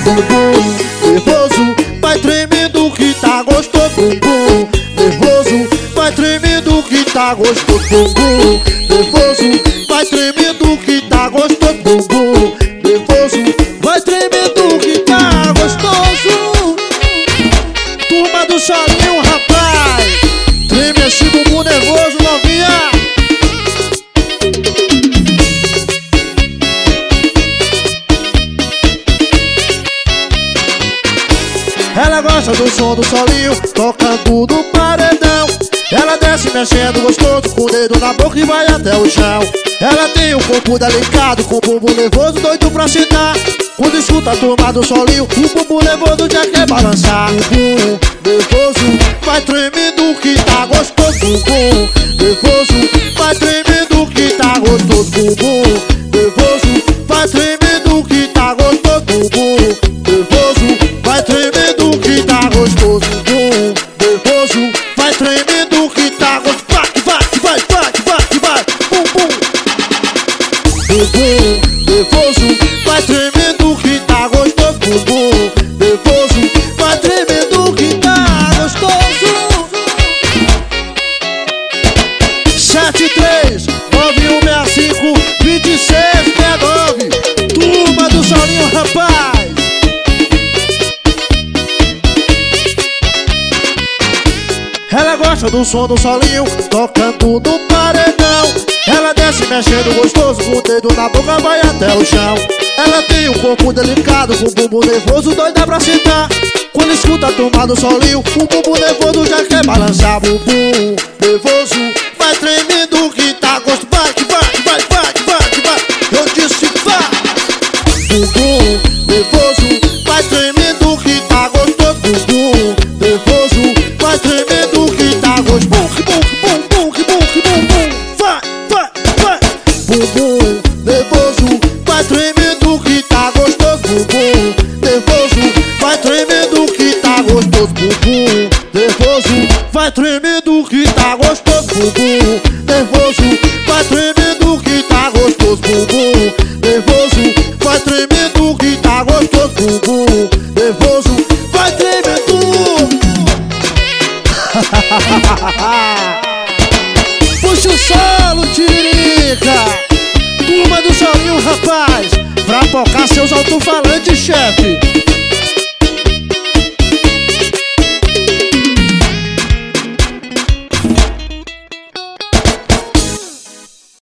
bumbum nervoso, vai tremendo que tá gostoso. Bumbum nervoso, vai tremendo que tá gostoso. Bumbum nervoso, vai tremendo que tá gostoso. Bumbum nervoso, vai tremendo que tá gostoso. Turma do Solinho, rapaz, treme esse bumbum nervoso, novinha. Ela gosta do som do Solinho, tocando no paredão. Ela desce mexendo gostoso, com o dedo na boca e vai até o chão. Ela tem um corpo delicado, com o bumbum nervoso, doido pra se dar. Quando escuta a turma do Solinho, o bumbum nervoso já quer balançar. Bumbum nervoso, vai tremendo que tá gostoso. Bumbum nervoso, vai tremendo que tá gostoso. Bumbum nervoso, vai tremendo que tá gostoso. Bumbum nervoso, vai tremendo que tá gostoso. Bumbum nervoso, vai tremendo que tá gostoso. Vai, bumbum. Bumbum nervoso, vai tremendo que tá gostoso. Bumbum nervoso, vai tremendo que tá gostoso. 7391652669. Turma do Solinho, rapaz. Ela gosta do som do Solinho, tocando no paredão. Ela desce mexendo gostoso, com o dedo na boca vai até o chão. Ela tem um corpo delicado, com o bumbum nervoso, doida pra sentar. Quando escuta a turma do Solinho, o bumbum nervoso já quer balançar. Bumbum nervoso, vai tremendo que tá gostoso. Vai, eu disse vai. Bumbum nervoso, vai tremendo que tá gostoso. Bumbum nervoso, vai tremendo que tá gostoso. Bum, vai. Bumbum nervoso, vai tremendo que tá gostoso. Bumbum nervoso, vai tremendo que tá gostoso. Bumbum nervoso, vai tremendo que tá gostoso. Bumbum nervoso, vai tremendo que tá gostoso. Bumbum nervoso, vai tremendo que tá gostoso. Bumbum nervoso, vai tremendo. Puxa o solo, Tiririca. Turma do Solinho, rapaz, pra focar seus alto-falantes, chefe.